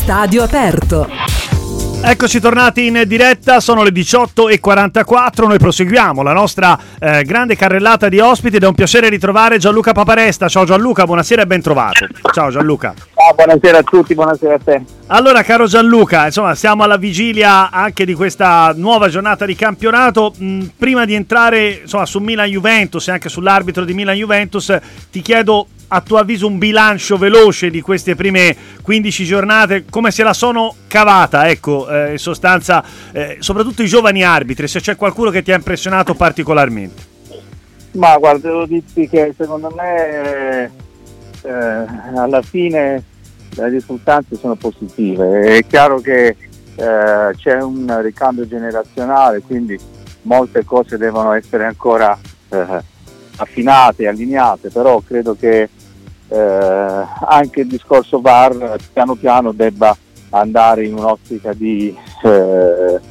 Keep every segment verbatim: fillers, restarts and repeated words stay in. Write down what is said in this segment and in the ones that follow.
Stadio Aperto. Eccoci tornati in diretta, sono le diciotto e quarantaquattro, noi proseguiamo la nostra eh, grande carrellata di ospiti ed è un piacere ritrovare Gianluca Paparesta. Ciao Gianluca, buonasera e ben trovato. Ciao Gianluca. Ciao, buonasera a tutti, buonasera a te. Allora caro Gianluca, insomma siamo alla vigilia anche di questa nuova giornata di campionato. Mh, prima di entrare insomma su Milan-Juventus e anche sull'arbitro di Milan-Juventus, ti chiedo a tuo avviso un bilancio veloce di queste prime quindici giornate, come se la sono cavata, ecco, eh, in sostanza, eh, soprattutto i giovani arbitri, se c'è qualcuno che ti ha impressionato particolarmente. Ma guarda, devo dirti che secondo me eh, alla fine le risultanze sono positive. È chiaro che eh, c'è un ricambio generazionale, quindi molte cose devono essere ancora eh, affinate e allineate, però credo che eh, anche il discorso V A R piano piano debba andare in un'ottica di, eh,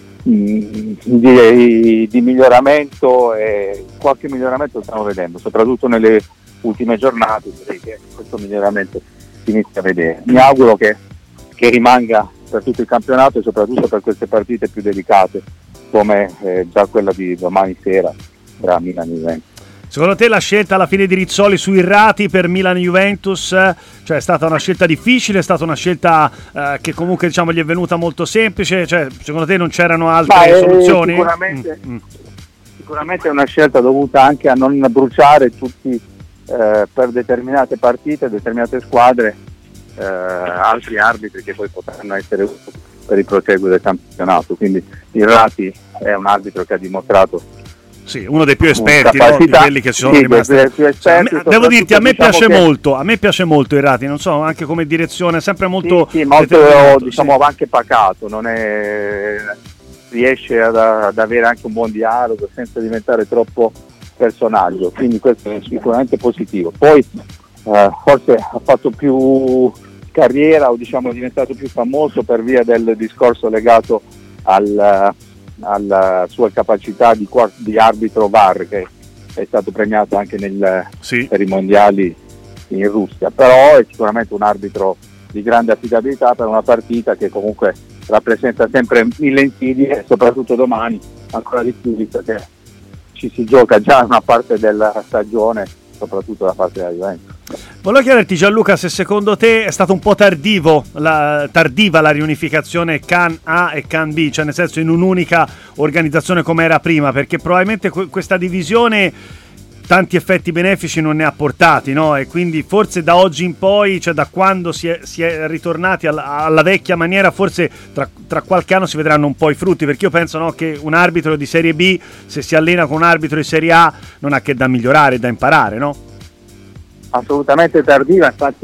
di, di miglioramento, e qualche miglioramento lo stiamo vedendo, soprattutto nelle ultime giornate. Direi che questo miglioramento si inizia a vedere. Mi auguro che, che rimanga per tutto il campionato e soprattutto per queste partite più delicate come eh, già quella di domani sera tra Milan e Juventus. Secondo te la scelta alla fine di Rizzoli su Irrati per Milan-Juventus, cioè è stata una scelta difficile, è stata una scelta eh, che comunque diciamo gli è venuta molto semplice, cioè secondo te non c'erano altre Ma, eh, soluzioni? Sicuramente, mm. sicuramente è una scelta dovuta anche a non bruciare tutti eh, per determinate partite, determinate squadre, eh, altri arbitri che poi potranno essere utili per il proseguo del campionato. Quindi Irrati è un arbitro che ha dimostrato Sì, uno dei più esperti, no? Di quelli che si sono sì, rimasti. Più esperti, cioè, me, devo dirti, a me diciamo piace che... molto, a me piace molto Irrati, non so, anche come direzione, sempre molto sì, sì, molto diciamo sì. Anche pacato, non è, riesce ad, ad avere anche un buon dialogo senza diventare troppo personaggio, quindi questo è sicuramente positivo. Poi eh, forse ha fatto più carriera o diciamo è diventato più famoso per via del discorso legato al alla sua capacità di, di arbitro V A R, che è stato premiato anche nel, sì. per i mondiali in Russia, però è sicuramente un arbitro di grande affidabilità per una partita che comunque rappresenta sempre mille insidie, soprattutto domani ancora di più, visto che ci si gioca già una parte della stagione, soprattutto da parte della Juventus. Volevo chiederti Gianluca se secondo te è stato un po' tardivo la, tardiva la riunificazione C A N A e C A N B, cioè nel senso in un'unica organizzazione come era prima, perché probabilmente que- questa divisione tanti effetti benefici non ne ha portati, no? E quindi forse da oggi in poi, cioè da quando si è, si è ritornati alla, alla vecchia maniera, forse tra, tra qualche anno si vedranno un po' i frutti, perché io penso, no, che un arbitro di Serie B, se si allena con un arbitro di Serie A, non ha che da migliorare, da imparare, no? Assolutamente tardiva, infatti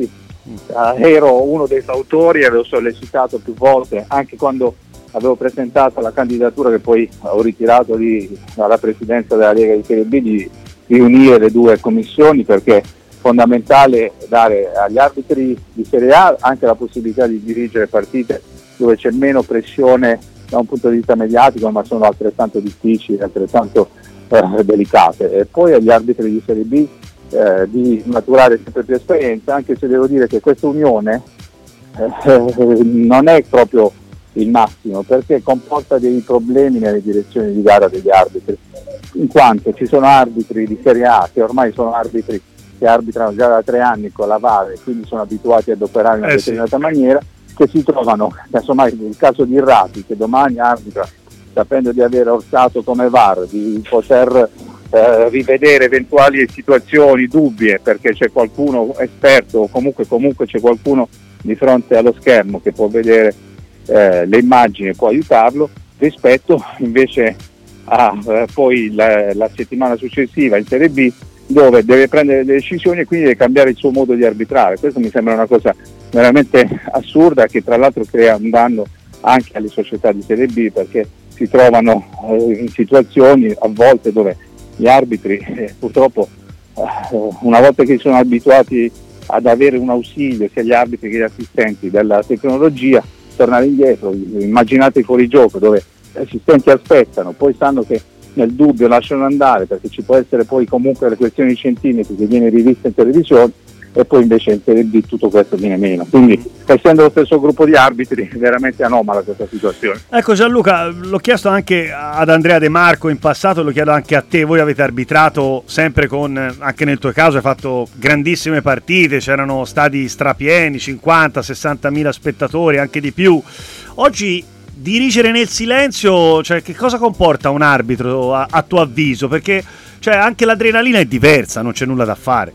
eh, ero uno dei fautori e avevo sollecitato più volte, anche quando avevo presentato la candidatura che poi ho ritirato di, alla presidenza della Lega di Serie B, di riunire le due commissioni, perché è fondamentale dare agli arbitri di Serie A anche la possibilità di dirigere partite dove c'è meno pressione da un punto di vista mediatico, ma sono altrettanto difficili, altrettanto eh, delicate, e poi agli arbitri di Serie B eh, di maturare sempre più esperienza, anche se devo dire che questa unione eh, non è proprio il massimo, perché comporta dei problemi nelle direzioni di gara degli arbitri, in quanto ci sono arbitri di Serie A che ormai sono arbitri che arbitrano già da tre anni con la V A R e quindi sono abituati ad operare in una eh determinata sì. maniera, che si trovano, insomma, il caso di Irrati che domani arbitra sapendo di aver orsato come V A R, di poter eh, rivedere eventuali situazioni dubbie perché c'è qualcuno esperto o comunque, comunque c'è qualcuno di fronte allo schermo che può vedere eh, le immagini e può aiutarlo, rispetto invece a eh, poi la, la settimana successiva in Serie B, dove deve prendere delle decisioni e quindi deve cambiare il suo modo di arbitrare. Questo mi sembra una cosa veramente assurda, che tra l'altro crea un danno anche alle società di Serie B, perché si trovano eh, in situazioni a volte dove gli arbitri eh, purtroppo eh, una volta che sono abituati ad avere un ausilio sia gli arbitri che gli assistenti della tecnologia, tornare indietro. Immaginate i fuorigioco dove gli assistenti aspettano, poi sanno che nel dubbio lasciano andare perché ci può essere poi comunque le questioni di centimetri che viene rivista in televisione, e poi invece in Serie B tutto questo viene meno, quindi essendo lo stesso gruppo di arbitri è veramente anomala questa situazione. Ecco Gianluca, l'ho chiesto anche ad Andrea De Marco in passato, lo chiedo anche a te, voi avete arbitrato sempre con, anche nel tuo caso hai fatto grandissime partite, c'erano stadi strapieni, cinquanta sessanta mila spettatori, anche di più. Oggi dirigere nel silenzio, cioè che cosa comporta un arbitro a, a tuo avviso? Perché cioè, anche l'adrenalina è diversa, non c'è nulla da fare.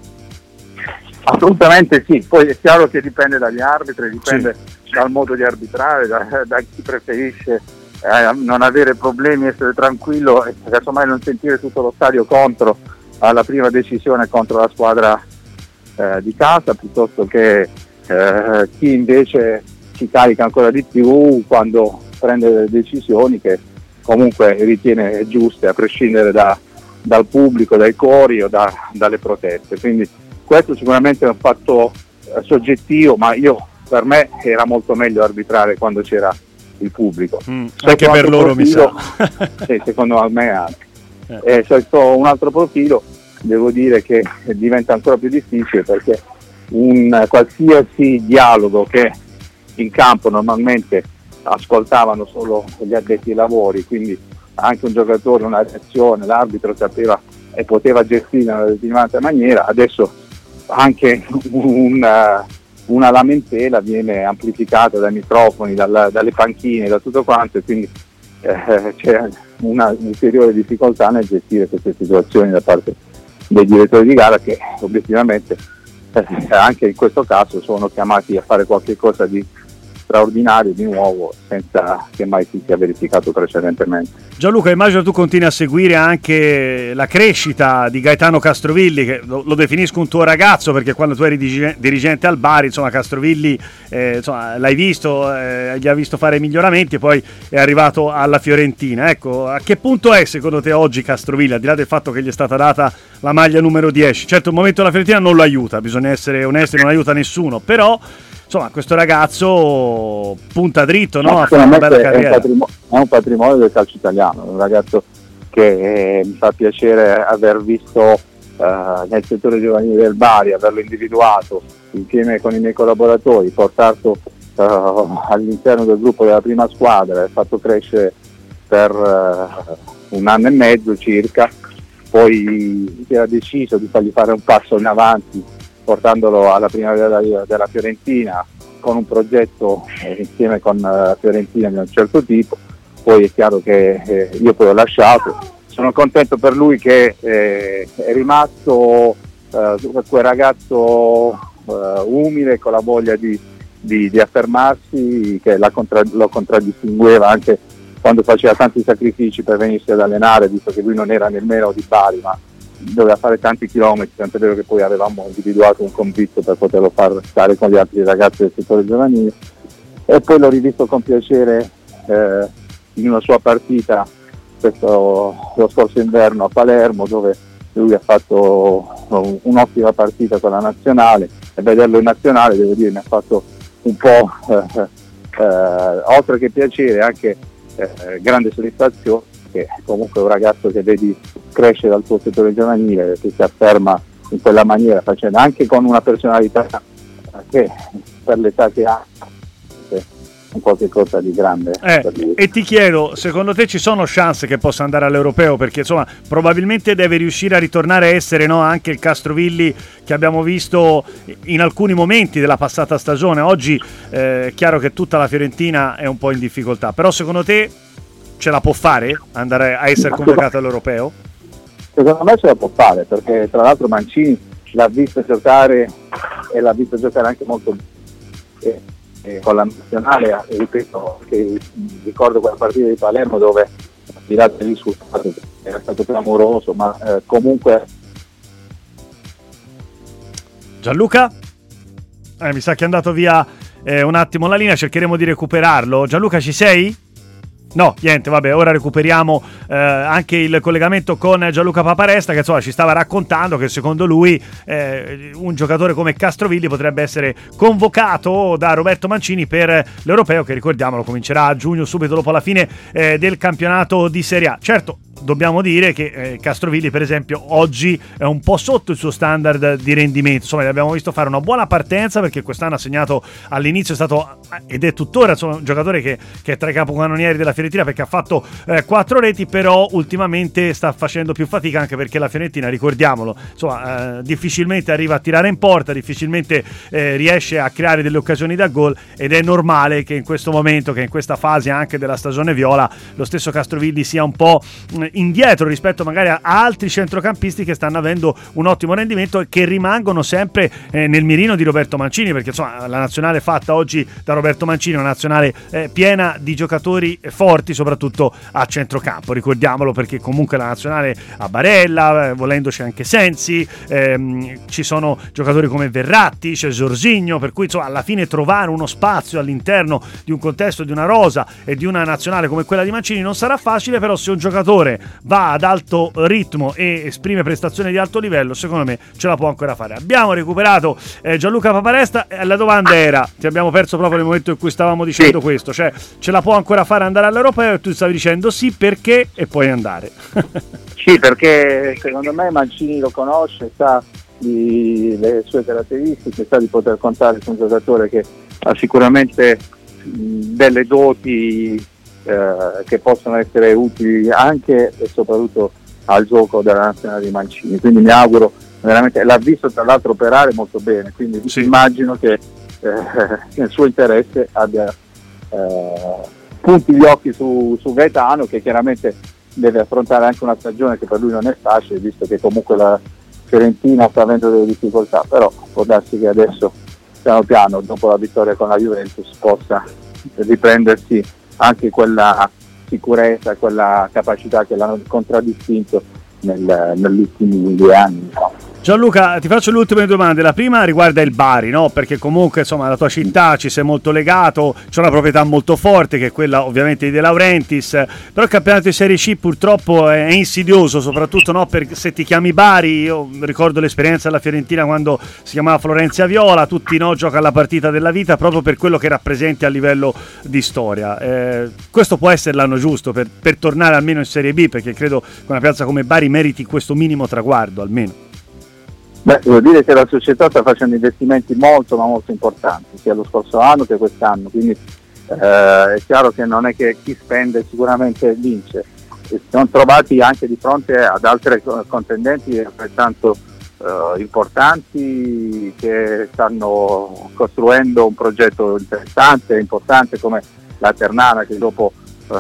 Assolutamente sì, poi è chiaro che dipende dagli arbitri, dipende sì. dal modo di arbitrare, da, da chi preferisce eh, non avere problemi, essere tranquillo e casomai non sentire tutto lo stadio contro alla prima decisione contro la squadra eh, di casa, piuttosto che eh, chi invece si carica ancora di più quando prende delle decisioni che comunque ritiene giuste a prescindere da, dal pubblico, dai cori o da, dalle proteste. Quindi questo sicuramente è un fatto eh, soggettivo, ma io per me era molto meglio arbitrare quando c'era il pubblico. Mm, anche per loro profilo, mi sa. Sì, secondo me anche. Eh. E sotto un altro profilo devo dire che diventa ancora più difficile perché un qualsiasi dialogo che in campo normalmente ascoltavano solo gli addetti ai lavori, quindi anche un giocatore, una reazione, l'arbitro sapeva e poteva gestire in una determinata maniera, adesso anche una, una lamentela viene amplificata dai microfoni, dalla, dalle panchine, da tutto quanto, e quindi eh, c'è una ulteriore difficoltà nel gestire queste situazioni da parte dei direttori di gara che obiettivamente eh, anche in questo caso sono chiamati a fare qualche cosa di straordinario, di nuovo, senza che mai si sia verificato precedentemente. Gianluca, immagino tu continui a seguire anche la crescita di Gaetano Castrovilli, che lo, lo definisco un tuo ragazzo perché quando tu eri dirigente al Bari, insomma Castrovilli eh, insomma, l'hai visto, eh, gli ha visto fare miglioramenti e poi è arrivato alla Fiorentina. Ecco, a che punto è secondo te oggi Castrovilli, al di là del fatto che gli è stata data la maglia numero dieci? Certo il momento della Fiorentina non lo aiuta, bisogna essere onesti, non aiuta nessuno, però insomma questo ragazzo punta dritto, no? No, a fare una bella carriera. È un, patrimonio, è un patrimonio del calcio italiano, un ragazzo che eh, mi fa piacere aver visto eh, nel settore giovanile del Bari, averlo individuato insieme con i miei collaboratori, portato eh, all'interno del gruppo della prima squadra, fatto crescere per eh, un anno e mezzo circa, poi si era deciso di fargli fare un passo in avanti portandolo alla primavera della, della Fiorentina con un progetto eh, insieme con la Fiorentina di un certo tipo. Poi è chiaro che eh, io poi ho lasciato, sono contento per lui che eh, è rimasto eh, quel ragazzo eh, umile con la voglia di, di, di affermarsi, che la contra- lo contraddistingueva anche quando faceva tanti sacrifici per venirsi ad allenare, visto che lui non era nemmeno di Bari ma doveva fare tanti chilometri, tanto è vero che poi avevamo individuato un convitto per poterlo far stare con gli altri ragazzi del settore giovanile, e poi l'ho rivisto con piacere eh, in una sua partita questo, lo scorso inverno a Palermo, dove lui ha fatto un'ottima partita con la nazionale, e vederlo in nazionale devo dire mi ha fatto un po' eh, eh, oltre che piacere anche eh, grande soddisfazione, che comunque è un ragazzo che vedi crescere dal tuo settore giovanile, che si afferma in quella maniera, facendo anche con una personalità che per l'età che ha è un qualche cosa di grande eh, per lui. E ti chiedo, secondo te ci sono chance che possa andare all'Europeo? Perché insomma probabilmente deve riuscire a ritornare a essere, no, anche il Castrovilli che abbiamo visto in alcuni momenti della passata stagione. Oggi eh, è chiaro che tutta la Fiorentina è un po' in difficoltà, però secondo te ce la può fare andare a essere convocato all'Europeo? Secondo me ce la può fare, perché tra l'altro Mancini l'ha visto giocare e l'ha visto giocare anche molto bene eh, con la nazionale, ripeto, che ricordo quella partita di Palermo dove al di là del risultato era stato clamoroso, ma eh, comunque. Gianluca? Eh, mi sa che è andato via eh, un attimo la linea, cercheremo di recuperarlo. Gianluca, ci sei? No, niente, vabbè, ora recuperiamo eh, anche il collegamento con Gianluca Paparesta, che insomma ci stava raccontando che secondo lui eh, un giocatore come Castrovilli potrebbe essere convocato da Roberto Mancini per l'Europeo, che ricordiamolo comincerà a giugno, subito dopo la fine eh, del campionato di Serie A. Certo, dobbiamo dire che eh, Castrovilli per esempio oggi è un po' sotto il suo standard di rendimento, insomma l'abbiamo visto fare una buona partenza perché quest'anno ha segnato all'inizio, è stato ed è tuttora insomma, un giocatore che, che è tra i capocannonieri della Fiorentina perché ha fatto eh, quattro reti, però ultimamente sta facendo più fatica anche perché la Fiorentina, ricordiamolo, insomma eh, difficilmente arriva a tirare in porta, difficilmente eh, riesce a creare delle occasioni da gol, ed è normale che in questo momento, che in questa fase anche della stagione viola, lo stesso Castrovilli sia un po' indietro rispetto magari a altri centrocampisti che stanno avendo un ottimo rendimento e che rimangono sempre eh, nel mirino di Roberto Mancini, perché insomma la nazionale fatta oggi da Roberto Mancini è una nazionale eh, piena di giocatori forti, soprattutto a centrocampo, ricordiamolo, perché comunque la nazionale ha Barella, eh, volendoci anche Sensi, ehm, ci sono giocatori come Verratti, c'è Jorginho, per cui insomma alla fine trovare uno spazio all'interno di un contesto, di una rosa e di una nazionale come quella di Mancini non sarà facile, però se un giocatore va ad alto ritmo e esprime prestazioni di alto livello, secondo me ce la può ancora fare. Abbiamo recuperato eh, Gianluca Paparesta e la domanda era, ti abbiamo perso proprio nel momento in cui stavamo dicendo sì. questo, cioè ce la può ancora fare andare all'Europeo, e tu stavi dicendo sì, perché, e puoi andare. Sì, perché secondo me Mancini lo conosce, sa di, le sue caratteristiche, sa di poter contare su un giocatore che ha sicuramente mh, delle doti eh, che possono essere utili anche e soprattutto al gioco della nazionale di Mancini, quindi mi auguro veramente, l'ha visto tra l'altro operare molto bene, quindi sì. immagino che eh, nel suo interesse abbia eh, punti gli occhi su, su Gaetano, che chiaramente deve affrontare anche una stagione che per lui non è facile, visto che comunque la Fiorentina sta avendo delle difficoltà, però può darsi che adesso piano piano, dopo la vittoria con la Juventus, possa riprendersi anche quella sicurezza, quella capacità che l'hanno contraddistinto nel, negli ultimi due anni. No? Gianluca, ti faccio le ultime domande. La prima riguarda il Bari, no? Perché comunque insomma la tua città ci sei molto legato, c'è una proprietà molto forte che è quella ovviamente di De Laurentiis, però il campionato di Serie C purtroppo è insidioso, soprattutto no, per, se ti chiami Bari. Io ricordo l'esperienza della Fiorentina quando si chiamava Florenzi Viola, tutti no, gioca la partita della vita proprio per quello che rappresenti a livello di storia. Eh, questo può essere l'anno giusto per, per tornare almeno in Serie B, perché credo che una piazza come Bari meriti questo minimo traguardo almeno. Beh, devo dire che la società sta facendo investimenti molto ma molto importanti, sia lo scorso anno che quest'anno, quindi eh, è chiaro che non è che chi spende sicuramente vince. Si sono trovati anche di fronte ad altre contendenti altrettanto eh, importanti che stanno costruendo un progetto interessante e importante come la Ternana, che dopo eh,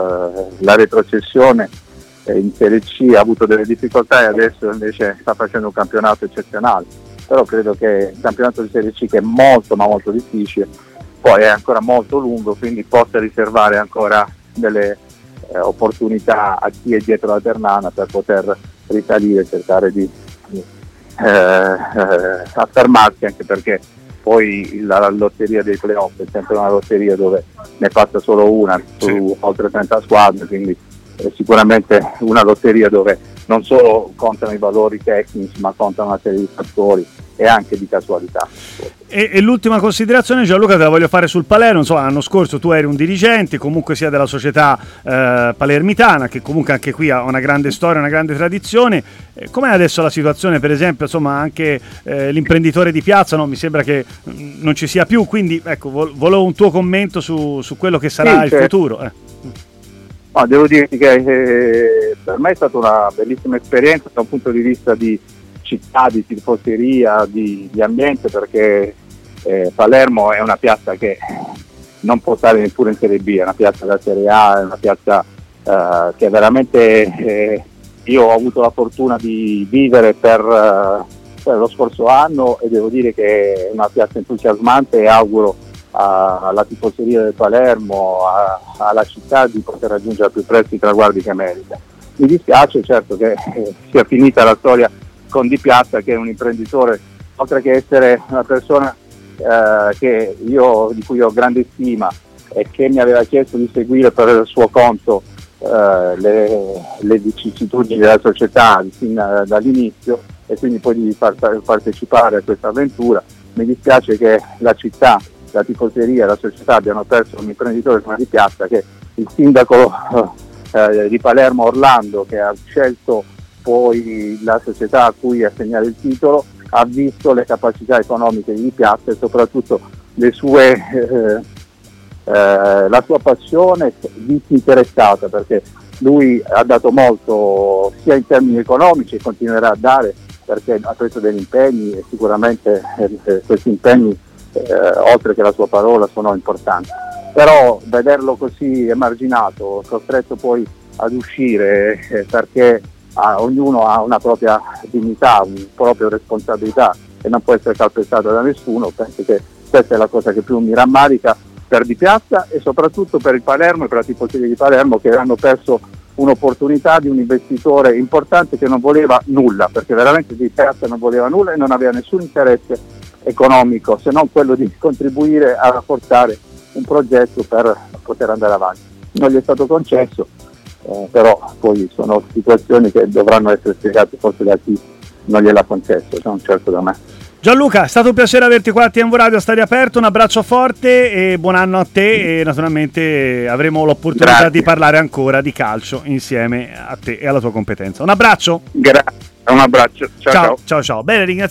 la retrocessione in Serie C ha avuto delle difficoltà e adesso invece sta facendo un campionato eccezionale, però credo che il campionato di Serie C, che è molto ma molto difficile, poi è ancora molto lungo, quindi possa riservare ancora delle eh, opportunità a chi è dietro la Ternana per poter risalire e cercare di eh, eh, affermarsi, anche perché poi la, la lotteria dei playoff è sempre una lotteria dove ne passa solo una su sì. oltre trenta squadre, quindi è sicuramente una lotteria dove non solo contano i valori tecnici, ma contano una serie di fattori e anche di casualità. E, e l'ultima considerazione, Gianluca, te la voglio fare sul Palermo. Insomma, l'anno scorso tu eri un dirigente comunque sia della società eh, palermitana, che comunque anche qui ha una grande storia, una grande tradizione. Eh, com'è adesso la situazione, per esempio, insomma, anche eh, l'imprenditore di piazza, no? Mi sembra che mh, non ci sia più, quindi ecco, vol- volevo un tuo commento su, su quello che sarà sì, il certo. futuro. Eh. No, devo dirti che eh, per me è stata una bellissima esperienza da un punto di vista di città, di tifoseria, di, di ambiente, perché eh, Palermo è una piazza che non può stare neppure in Serie B, è una piazza da Serie A, è una piazza eh, che veramente eh, io ho avuto la fortuna di vivere per, eh, per lo scorso anno, e devo dire che è una piazza entusiasmante e auguro alla tifoseria del Palermo, a, alla città, di poter raggiungere al più presto i traguardi che merita. Mi dispiace certo che eh, sia finita la storia con Di Piazza, che è un imprenditore, oltre che essere una persona eh, che io, di cui ho grande stima e che mi aveva chiesto di seguire per il suo conto eh, le, le vicissitudini della società fin dall'inizio, e quindi poi di far, partecipare a questa avventura. Mi dispiace che la città, la tifoseria e la società abbiano perso un imprenditore come Di Piazza, che il sindaco eh, di Palermo Orlando, che ha scelto poi la società a cui assegnare il titolo, ha visto le capacità economiche di Piazza e soprattutto le sue, eh, eh, la sua passione disinteressata, perché lui ha dato molto sia in termini economici e continuerà a dare, perché ha preso degli impegni e sicuramente eh, questi impegni eh, oltre che la sua parola sono importanti. Però vederlo così emarginato, costretto poi ad uscire eh, perché ah, ognuno ha una propria dignità, una propria responsabilità e non può essere calpestato da nessuno, penso che questa è la cosa che più mi rammarica per Di Piazza e soprattutto per il Palermo e per la tifoseria di Palermo, che hanno perso un'opportunità di un investitore importante che non voleva nulla, perché veramente Di Piazza non voleva nulla e non aveva nessun interesse economico se non quello di contribuire a rafforzare un progetto per poter andare avanti. Non gli è stato concesso, eh, però poi sono situazioni che dovranno essere spiegate forse da chi non gliel'ha concesso, non certo da me. Gianluca, è stato un piacere averti qua a T M Radio a Stadio Aperto, un abbraccio forte e buon anno a te e naturalmente avremo l'opportunità Grazie. di parlare ancora di calcio insieme a te e alla tua competenza. Un abbraccio! Grazie, un abbraccio, ciao ciao. Ciao ciao, ciao. Bene, ringraziamo